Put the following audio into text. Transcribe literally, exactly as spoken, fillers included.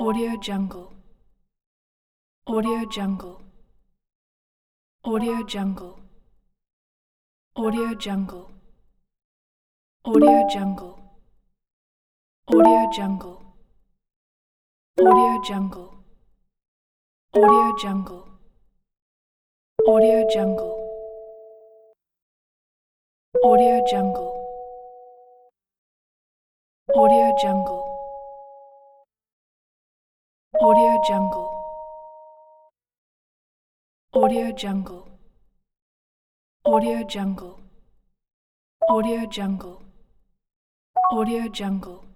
Audio Jungle. Audio Jungle. Audio Jungle. Audio Jungle. Audio Jungle. Audio Jungle. Audio Jungle. Audio Jungle. Audio Jungle. Audio Jungle. Audio Jungle. Audio Jungle. Audio Jungle. Audio Jungle. Audio Jungle. Audio Jungle.